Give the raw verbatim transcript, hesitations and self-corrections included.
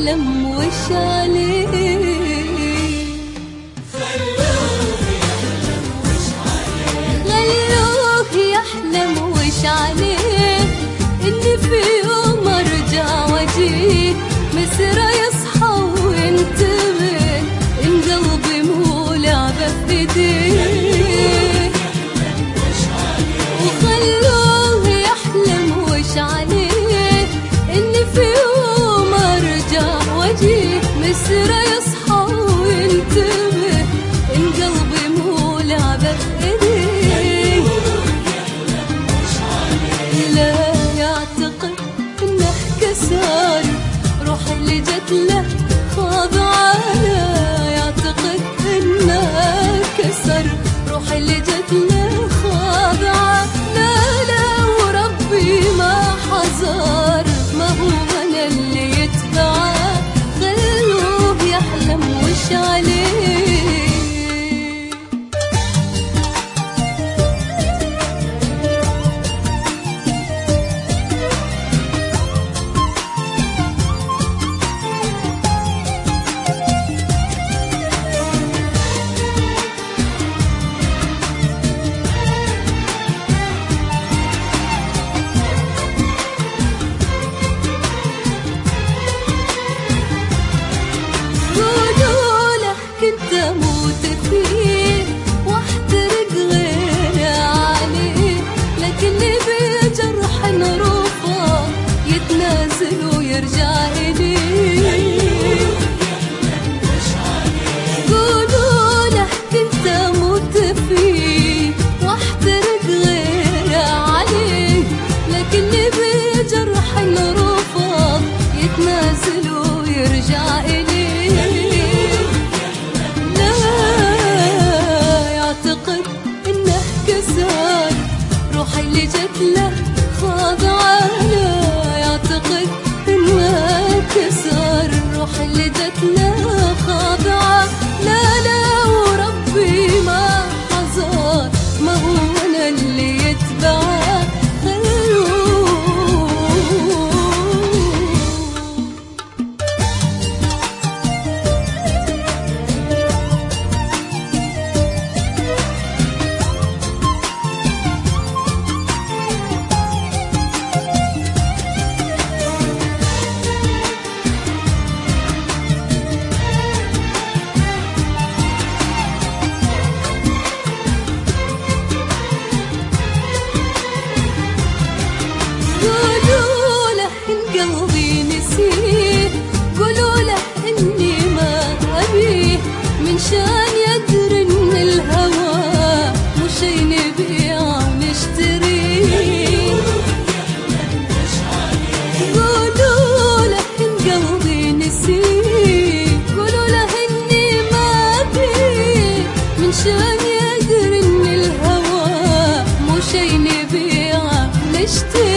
يحلم وش عليه. يحلم وش عليه إني في يوم أرجع وأجيه مسرى يصحى وينتبه إن قلبي مو لعبة في إيديه. وخلوه يحلم وش عليه إني في يوم أرجع وأجيه مسرى يصحى وينتبه إن قلبي مو لعبة في إيديه. روح اللي جت له خاضعة لا يعتقد انها كسر. روح اللي جت له خاضعة لا لا وربي ما حذر ما هو انا اللي يتبعه. خلوه يحلم وش عليه. كنت اموت فيه واحترق غيري عليه لكني بجرح نروفه يتنازل ويرجع اليه. قولوا له كنت اموت فيه واحترق غيري عليه لكني بجرح نروفه يتنازل ويرجع اليه. روح اللي جت له خاضعة لا يعتقد انها كسر. روح اللي جت له خاضعة لا لا وربي ما حذر ما هو انا اللي يتبعه. قلبي نسيه قولوا له اني ما ابيه من شان يدري ان الهوى مو شي نبيع ونشتريه. قولوا له ان قلبي نسيه قولوا له اني ما ابيه من شان يدري ان الهوى مو شي نبيع ونشتريه.